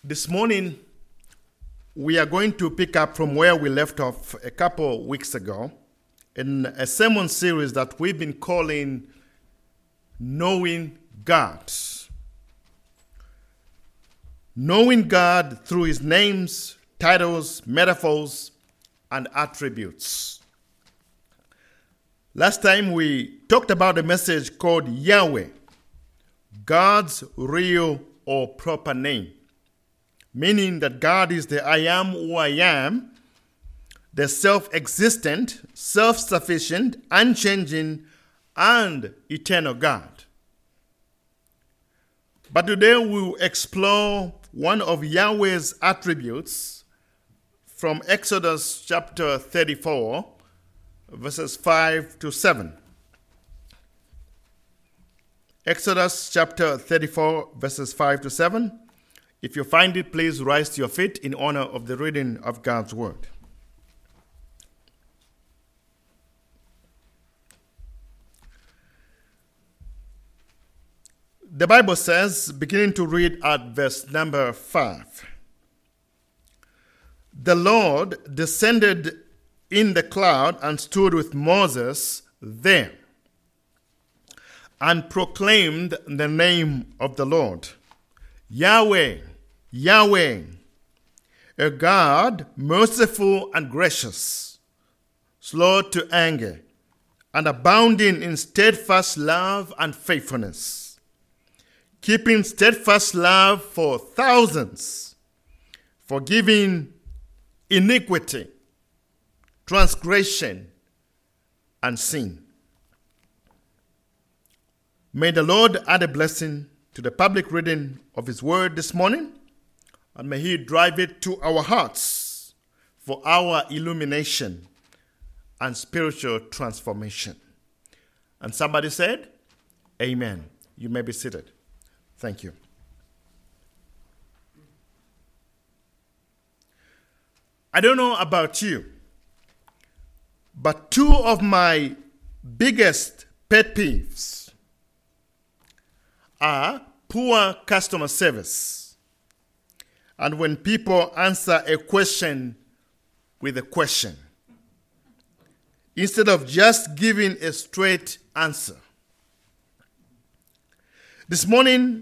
This morning, we are going to pick up from where we left off a couple weeks ago in a sermon series that we've been calling Knowing God. Knowing God through His names, titles, metaphors, and attributes. Last time we talked about a message called Yahweh, God's real or proper name, meaning that God is the I am who I am, the self-existent, self-sufficient, unchanging, and eternal God. But today we'll explore one of Yahweh's attributes from Exodus chapter 34, verses 5 to 7. Exodus chapter 34, verses 5 to 7. If you find it, please rise to your feet in honor of the reading of God's word. The Bible says, beginning to read at verse number 5, "The Lord descended in the cloud and stood with Moses there, and proclaimed the name of the Lord, Yahweh, Yahweh, a God merciful and gracious, slow to anger, and abounding in steadfast love and faithfulness, keeping steadfast love for thousands, forgiving iniquity, transgression, and sin." May the Lord add a blessing to the public reading of His word this morning, and may He drive it to our hearts for our illumination and spiritual transformation. And somebody said, Amen. You may be seated. Thank you. I don't know about you, but two of my biggest pet peeves are poor customer service and when people answer a question with a question instead of just giving a straight answer. This morning,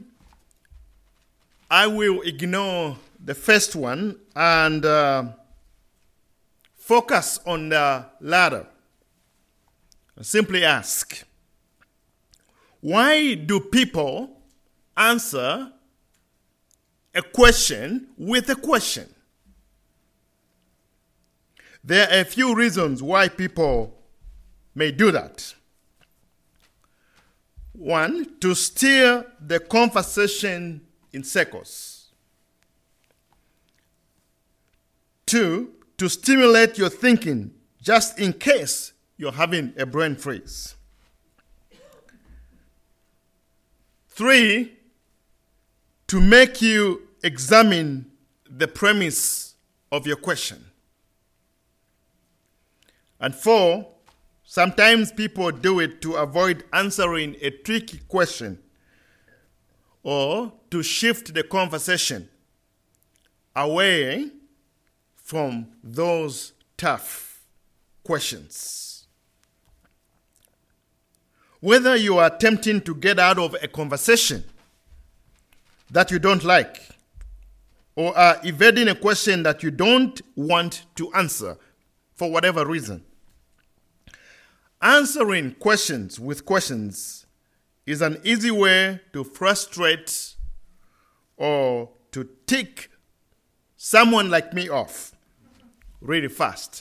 I will ignore the first one and focus on the latter. Simply ask, why do people answer a question with a question? There are a few reasons why people may do that. One, to steer the conversation in circles. Two, to stimulate your thinking just in case you're having a brain freeze. Three, to make you examine the premise of your question. And four, sometimes people do it to avoid answering a tricky question or to shift the conversation away from those tough questions. Whether you are attempting to get out of a conversation that you don't like or are evading a question that you don't want to answer for whatever reason, answering questions with questions is an easy way to frustrate or to tick someone like me off really fast.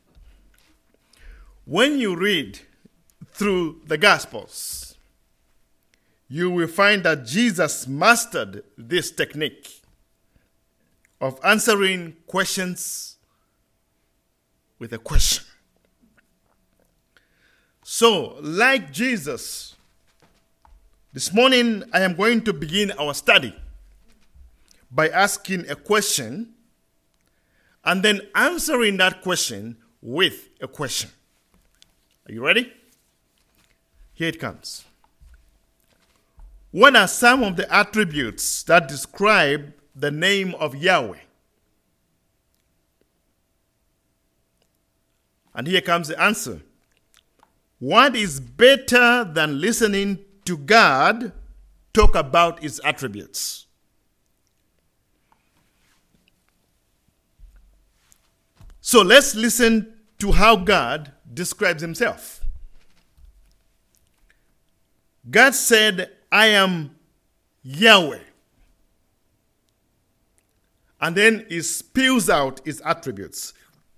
When you read through the Gospels, you will find that Jesus mastered this technique of answering questions with a question. So, like Jesus, this morning I am going to begin our study by asking a question and then answering that question with a question. Are you ready? Here it comes. What are some of the attributes that describe the name of Yahweh. And here comes the answer. What is better than listening to God talk about his attributes? So let's listen to how God describes himself. God said, I am Yahweh. And then he spews out his attributes.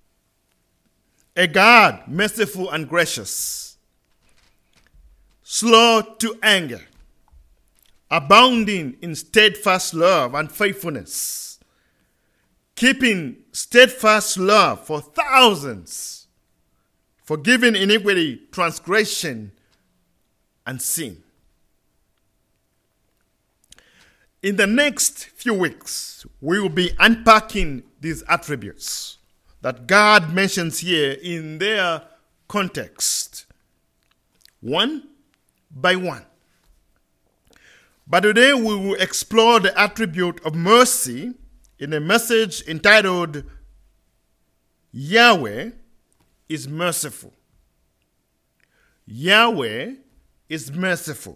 A God, merciful and gracious, slow to anger, abounding in steadfast love and faithfulness, keeping steadfast love for thousands, forgiving iniquity, transgression, and sin. In the next few weeks, we will be unpacking these attributes that God mentions here in their context, one by one. But today we will explore the attribute of mercy in a message entitled, Yahweh is merciful. Yahweh is merciful.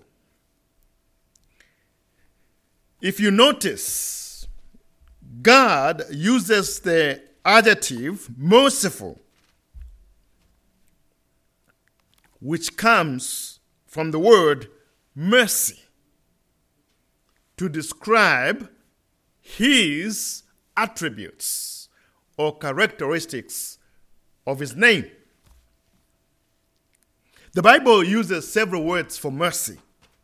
If you notice, God uses the adjective merciful, which comes from the word mercy, to describe his attributes or characteristics of his name. The Bible uses several words for mercy.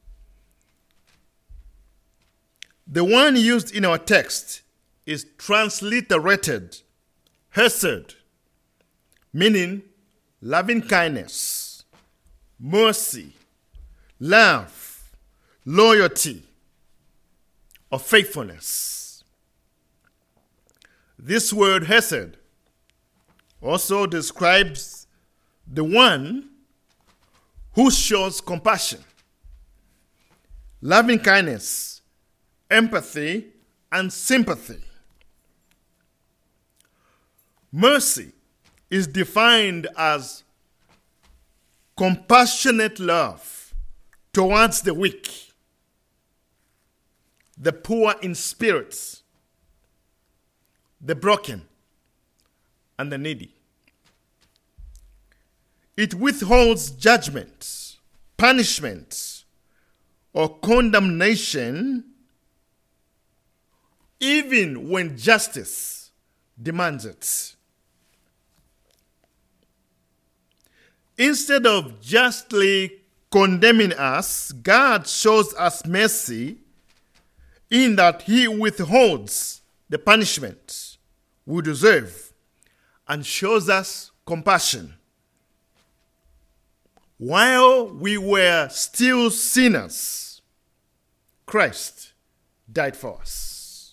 The one used in our text is transliterated Hesed, meaning loving kindness, mercy, love, loyalty, or faithfulness. This word Hesed also describes the one who shows compassion, loving kindness, empathy, and sympathy. Mercy is defined as compassionate love towards the weak, the poor in spirit, the broken, and the needy. It withholds judgment, punishment, or condemnation even when justice demands it. Instead of justly condemning us, God shows us mercy in that he withholds the punishment we deserve and shows us compassion. While we were still sinners, Christ died for us.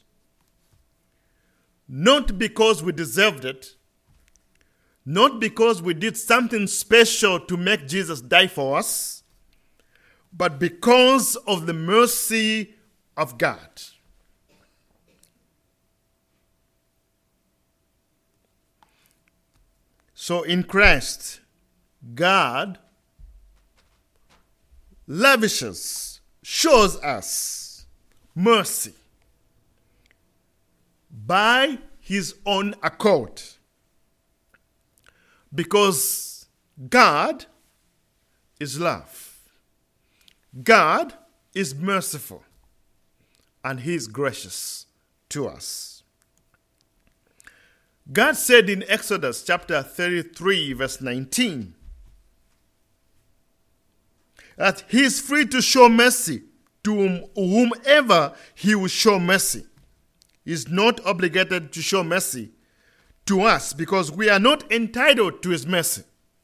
Not because we deserved it, not because we did something special to make Jesus die for us, but because of the mercy of God. So in Christ, God lavishes, shows us mercy by his own accord. Because God is love. God is merciful. And he is gracious to us. God said in Exodus chapter 33, verse 19, that he is free to show mercy to whomever he will show mercy. He is not obligated to show mercy to us because we are not entitled to his mercy.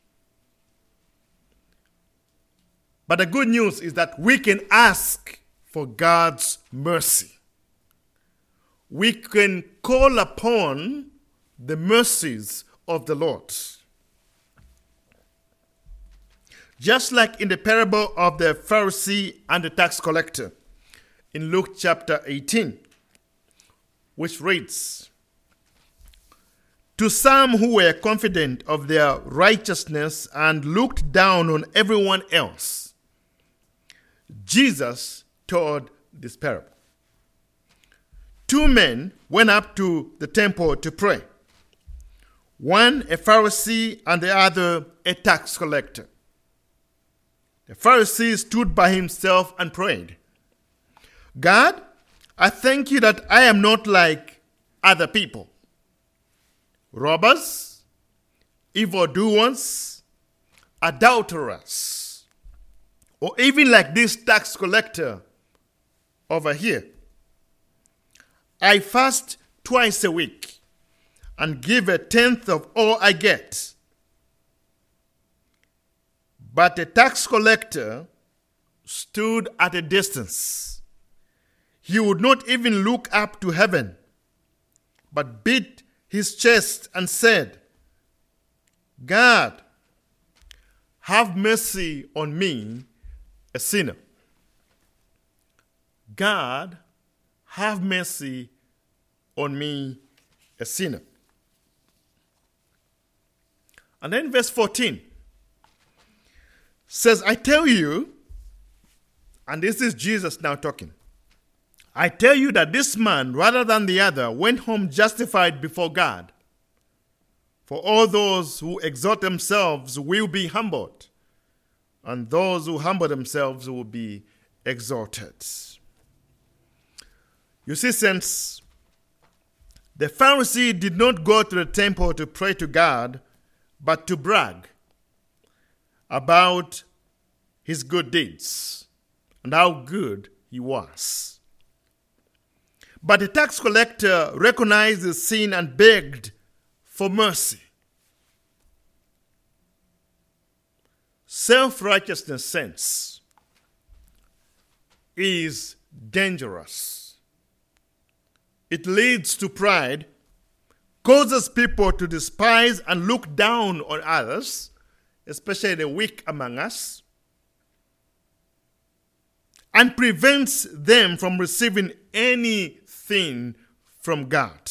But the good news is that we can ask for God's mercy. We can call upon the mercies of the Lord. Just like in the parable of the Pharisee and the tax collector in Luke chapter 18, which reads, "To some who were confident of their righteousness and looked down on everyone else, Jesus told this parable. Two men went up to the temple to pray, one a Pharisee and the other a tax collector. The Pharisee stood by himself and prayed, 'God, I thank you that I am not like other people, robbers, evildoers, adulterers, or even like this tax collector over here. I fast twice a week and give a tenth of all I get.' But the tax collector stood at a distance. He would not even look up to heaven, but beat his chest and said, 'God, have mercy on me, a sinner.' God, have mercy on me, a sinner." And then verse 14 says, "I tell you," and this is Jesus now talking, "I tell you that this man, rather than the other, went home justified before God. For all those who exalt themselves will be humbled, and those who humble themselves will be exalted." You see, since the Pharisee did not go to the temple to pray to God, but to brag about his good deeds and how good he was. But the tax collector recognized his sin and begged for mercy. Self-righteousness sense is dangerous. It leads to pride, causes people to despise and look down on others, especially the weak among us, and prevents them from receiving anything from God.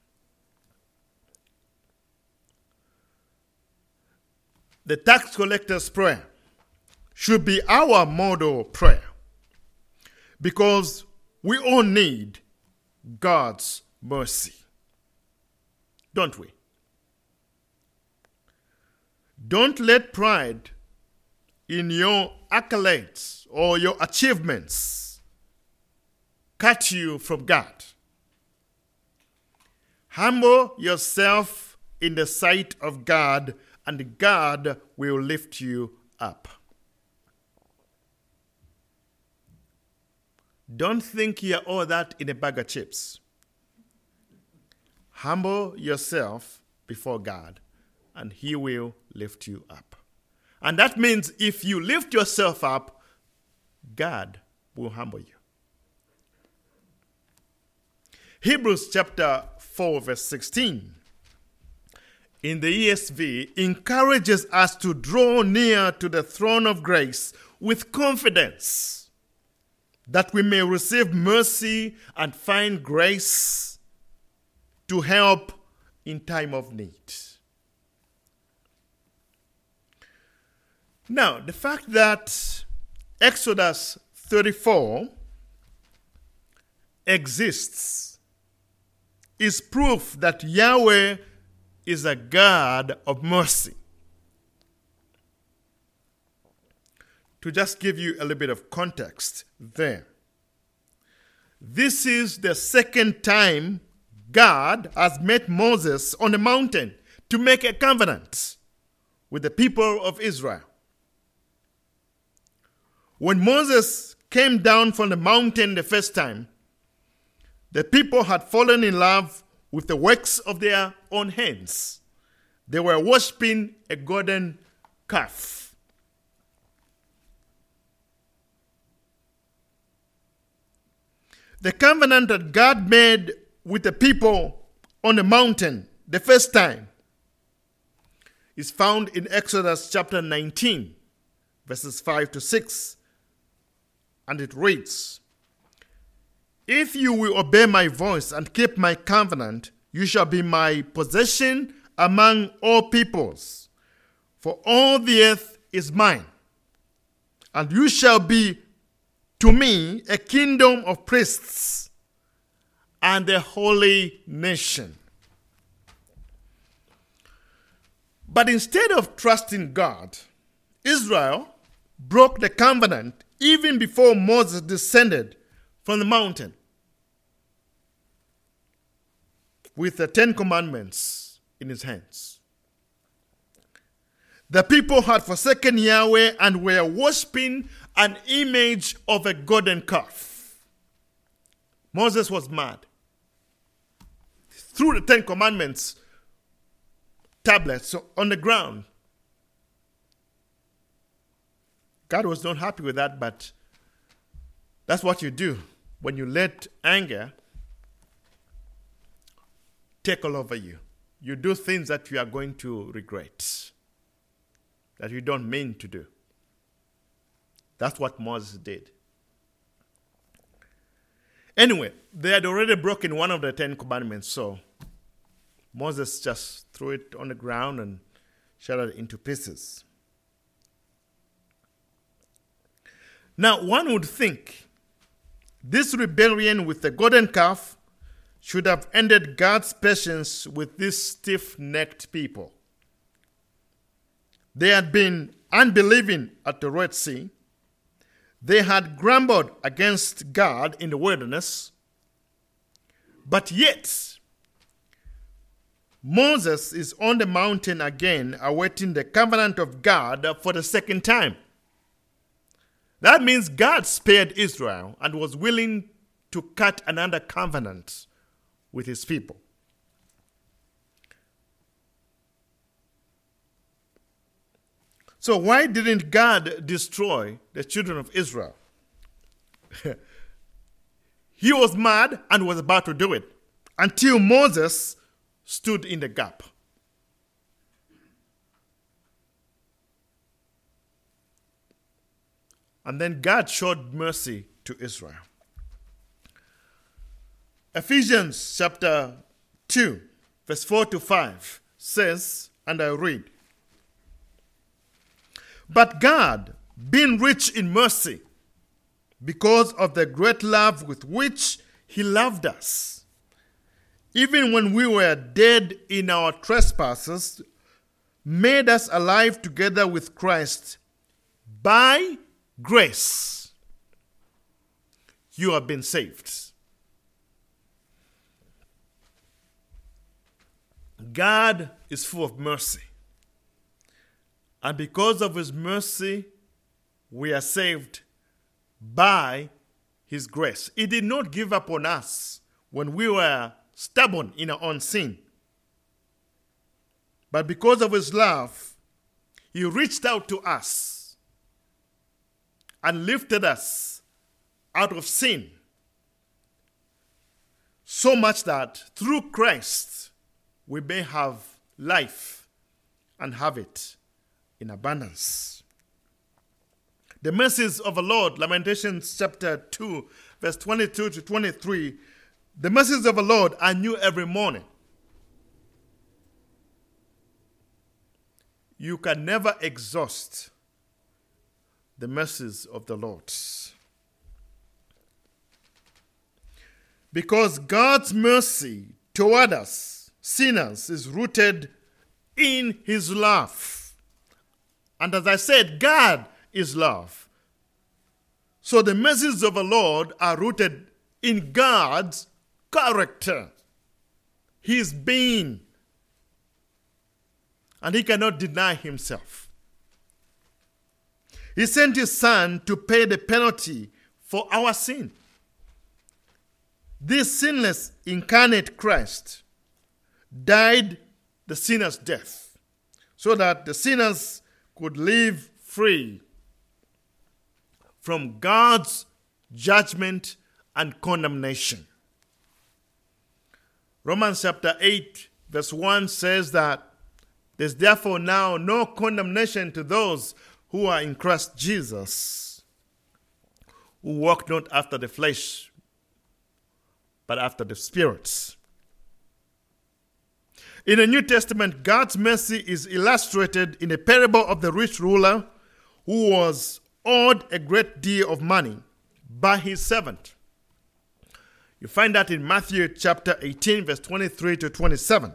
The tax collector's prayer should be our model prayer, because we all need God's mercy, don't we? Don't let pride in your accolades or your achievements cut you from God. Humble yourself in the sight of God, and God will lift you up. Don't think you're all that in a bag of chips. Humble yourself before God, and He will lift you up. And that means if you lift yourself up, God will humble you. Hebrews chapter 4 verse 16 in the ESV encourages us to draw near to the throne of grace with confidence, that we may receive mercy and find grace to help in time of need. Now, the fact that Exodus 34 exists is proof that Yahweh is a God of mercy. To just give you a little bit of context there, this is the second time God has met Moses on the mountain to make a covenant with the people of Israel. When Moses came down from the mountain the first time, the people had fallen in love with the works of their own hands. They were worshiping a golden calf. The covenant that God made with the people on the mountain the first time is found in Exodus chapter 19, verses 5 to 6. And it reads, if you will obey my voice and keep my covenant, you shall be my possession among all peoples. For all the earth is mine, and you shall be to me a kingdom of priests and a holy nation. But instead of trusting God, Israel broke the covenant even before Moses descended from the mountain with the 10 Commandments in his hands. The people had forsaken Yahweh and were worshipping an image of a golden calf. Moses was mad. Threw the 10 Commandments tablets on the ground. God was not happy with that, but that's what you do when you let anger take all over you. You do things that you are going to regret, that you don't mean to do. That's what Moses did. Anyway, they had already broken one of the 10 Commandments, so Moses just threw it on the ground and shattered it into pieces. Now, one would think this rebellion with the golden calf should have ended God's patience with these stiff-necked people. They had been unbelieving at the Red Sea. They had grumbled against God in the wilderness. But yet, Moses is on the mountain again, awaiting the covenant of God for the second time. That means God spared Israel and was willing to cut another covenant with his people. So why didn't God destroy the children of Israel? He was mad and was about to do it until Moses stood in the gap. And then God showed mercy to Israel. Ephesians chapter 2, verse 4 to 5 says, and I read, "But God, being rich in mercy, because of the great love with which he loved us, even when we were dead in our trespasses, made us alive together with Christ. By grace, you have been saved." God is full of mercy. And because of his mercy, we are saved by his grace. He did not give up on us when we were stubborn in our own sin. But because of his love, he reached out to us and lifted us out of sin. So much that through Christ, we may have life and have it in abundance. The mercies of the Lord, Lamentations chapter 2, verse 22 to 23, the mercies of the Lord are new every morning. You can never exhaust the mercies of the Lord. Because God's mercy toward us, sinners, is rooted in his love. And as I said, God is love. So the mercies of the Lord are rooted in God's character, his being. And he cannot deny himself. He sent his son to pay the penalty for our sin. This sinless incarnate Christ died the sinner's death so that the sinners could live free from God's judgment and condemnation. Romans chapter 8 verse 1 says that there's therefore now no condemnation to those who are in Christ Jesus, who walk not after the flesh, but after the Spirit. In the New Testament, God's mercy is illustrated in a parable of the rich ruler who was owed a great deal of money by his servant. You find that in Matthew chapter 18, verse 23 to 27.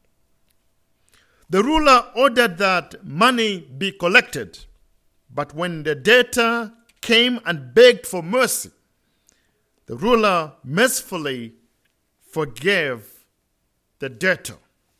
The ruler ordered that money be collected, but when the debtor came and begged for mercy, the ruler mercifully forgave the debtor.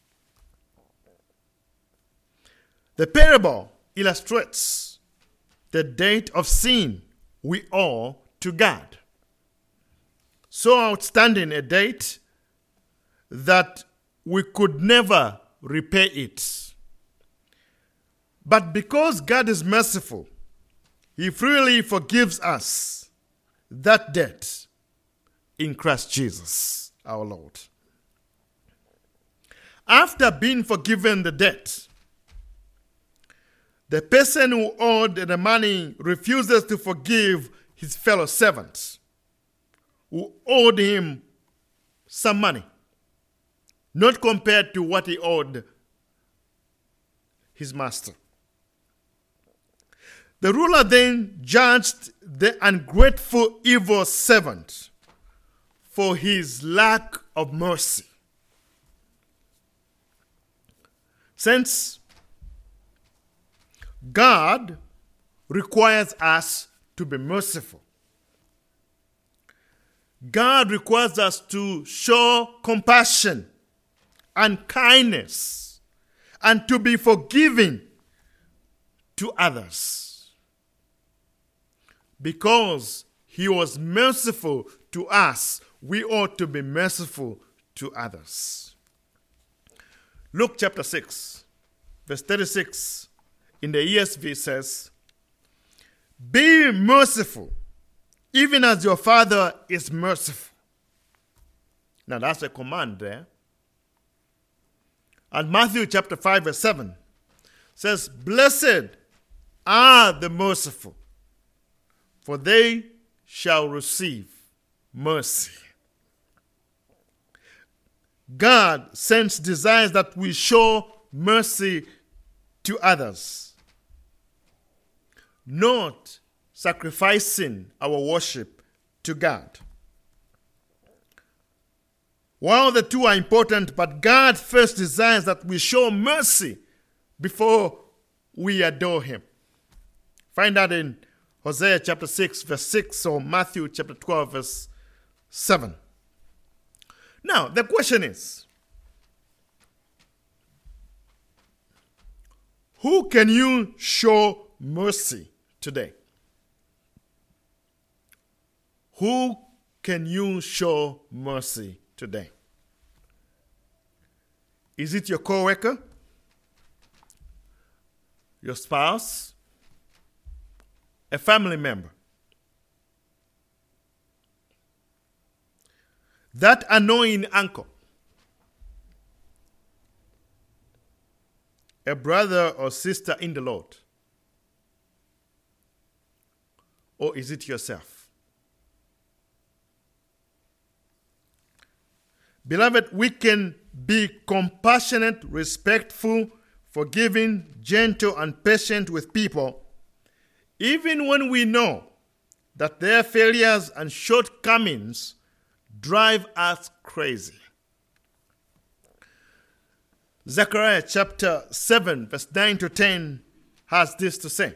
The parable illustrates the debt of sin we owe to God. So outstanding a debt that we could never repay it. But because God is merciful, He freely forgives us that debt in Christ Jesus, our Lord. After being forgiven the debt, the person who owed the money refuses to forgive his fellow servants who owed him some money, not compared to what he owed his master. The ruler then judged the ungrateful evil servant for his lack of mercy. Since God requires us to be merciful, God requires us to show compassion and kindness and to be forgiving to others. Because He was merciful to us, we ought to be merciful to others. Luke chapter 6, verse 36 in the ESV says, "Be merciful, even as your Father is merciful." Now that's a command there. And Matthew chapter 5 verse 7 says, "Blessed are the merciful, for they shall receive mercy." God sends desires that we show mercy to others, not sacrificing our worship to God. While the two are important, but God first desires that we show mercy before we adore Him. Find that in Hosea chapter 6 verse 6 or Matthew chapter 12 verse 7. Now, the question is, who can you show mercy today? Who can you show mercy today? Is it your coworker? Your spouse? A family member? That annoying uncle? A brother or sister in the Lord? Or is it yourself? Beloved, we can be compassionate, respectful, forgiving, gentle, and patient with people, even when we know that their failures and shortcomings drive us crazy. Zechariah chapter 7, verse 9 to 10 has this to say.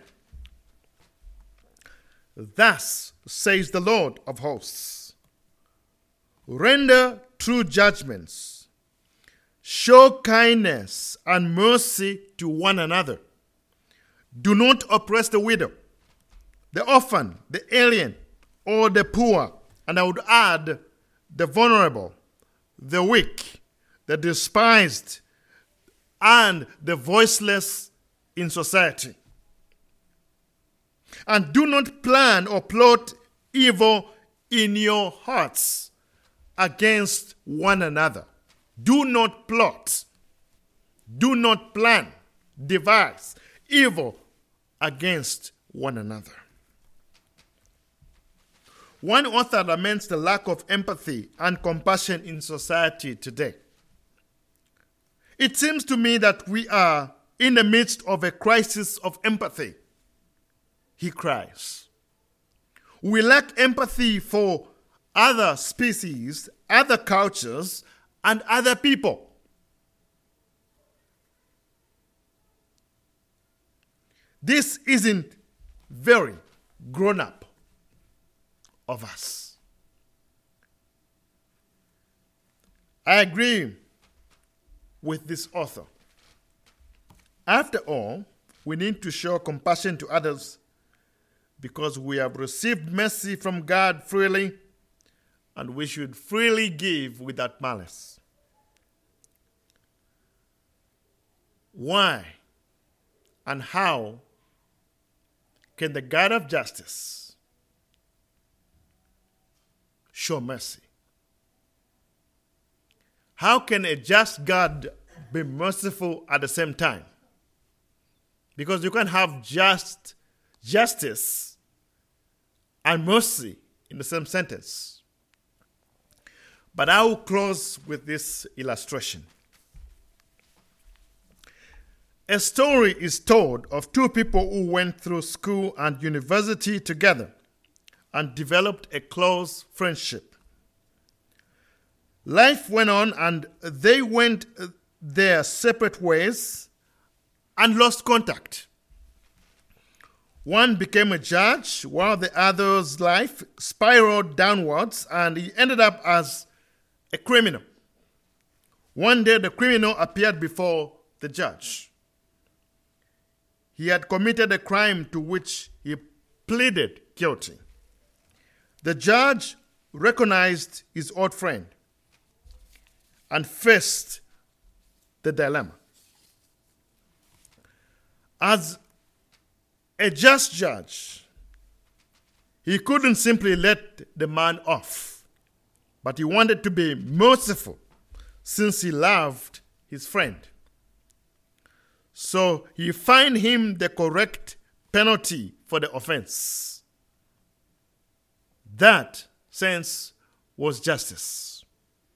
"Thus says the Lord of hosts, render true judgments, show kindness and mercy to one another. Do not oppress the widow, the orphan, the alien, or the poor," and I would add the vulnerable, the weak, the despised, and the voiceless in society. "And do not plan or plot evil in your hearts against one another." Do not plot, do not plan, devise evil against one another. One author laments the lack of empathy and compassion in society today. It seems to me that we are in the midst of a crisis of empathy, he cries. We lack empathy for other species, other cultures, and other people. This isn't very grown up of us. I agree with this author. After all, we need to show compassion to others because we have received mercy from God freely, and we should freely give without malice. Why and how can the God of justice show mercy? How can a just God be merciful at the same time? Because you can't have justice and mercy in the same sentence. But I will close with this illustration. A story is told of two people who went through school and university together and developed a close friendship. Life went on and they went their separate ways and lost contact. One became a judge while the other's life spiraled downwards and he ended up as a criminal. One day the criminal appeared before the judge. He had committed a crime to which he pleaded guilty. The judge recognized his old friend and faced the dilemma. As a just judge, he couldn't simply let the man off, but he wanted to be merciful since he loved his friend. So he fined him the correct penalty for the offense. That sense was justice.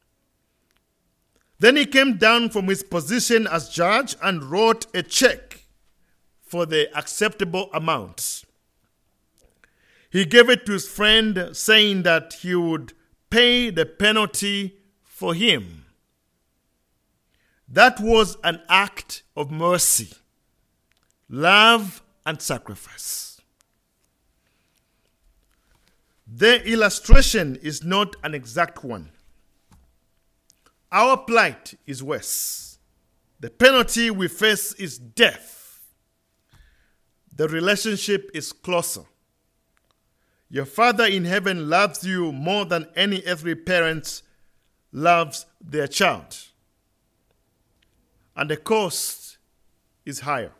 Then he came down from his position as judge and wrote a check for the acceptable amount. He gave it to his friend, saying that he would pay the penalty for him. That was an act of mercy, love, and sacrifice. The illustration is not an exact one. Our plight is worse. The penalty we face is death. The relationship is closer. Your Father in heaven loves you more than any earthly parent loves their child. And the cost is higher.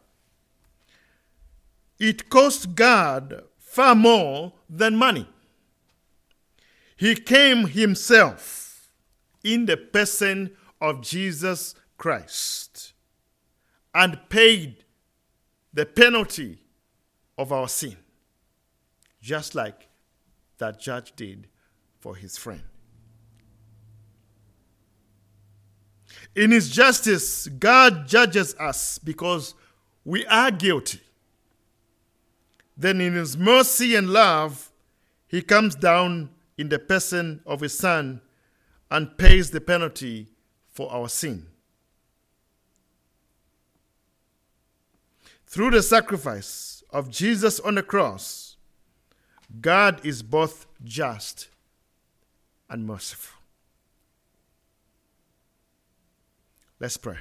It cost God far more than money. He came himself in the person of Jesus Christ and paid the penalty of our sin, just like that judge did for his friend. In his justice, God judges us because we are guilty. Then in his mercy and love, he comes down in the person of his Son and pays the penalty for our sin. Through the sacrifice of Jesus on the cross, God is both just and merciful. Let's pray.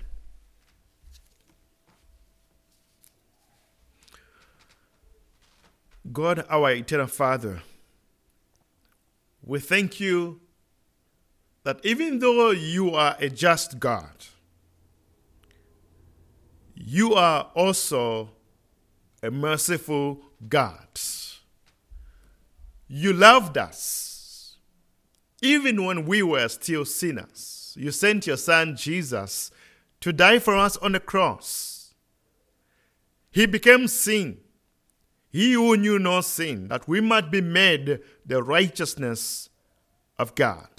God, our eternal Father, we thank you that even though you are a just God, you are also a merciful God. You loved us even when we were still sinners. You sent your Son, Jesus, to die for us on the cross. He became sin. He who knew no sin, that we might be made the righteousness of God.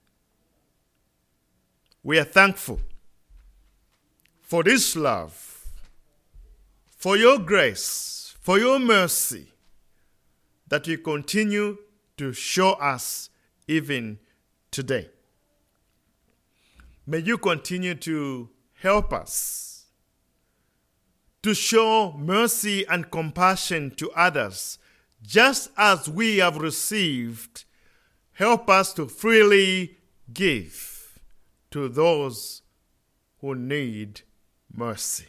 We are thankful for this love, for your grace, for your mercy that you continue to show us even today. May you continue to help us to show mercy and compassion to others, just as we have received. Help us to freely give to those who need mercy.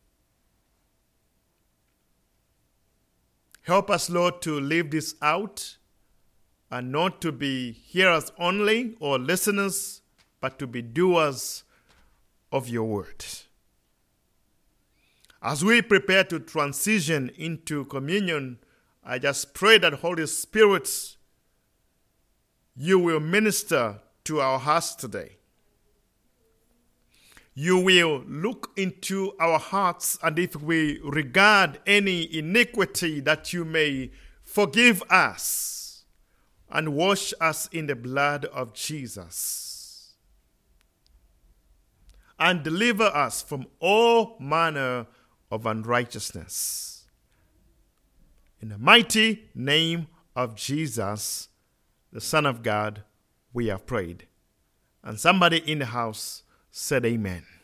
Help us, Lord, to live this out and not to be hearers only or listeners, but to be doers of your word. As we prepare to transition into communion, I just pray that Holy Spirit, you will minister to our hearts today. You will look into our hearts, and if we regard any iniquity, that you may forgive us and wash us in the blood of Jesus, and deliver us from all manner of unrighteousness. In the mighty name of Jesus, the Son of God, we have prayed. And somebody in the house said amen.